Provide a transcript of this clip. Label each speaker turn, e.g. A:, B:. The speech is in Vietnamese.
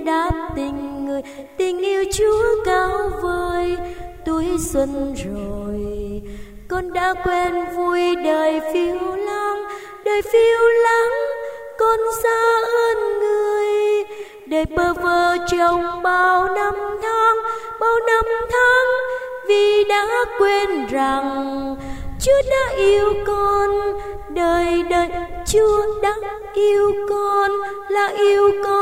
A: đáp tình người, tình yêu Chúa cao vời. Tuổi xuân rồi con đã quen vui đời phiêu lãng, đời phiêu lãng con xa ơn người. Đời bơ vơ trong bao năm tháng, vì đã quên rằng Chúa đã yêu con, đời đời Chúa đã yêu con, là yêu con.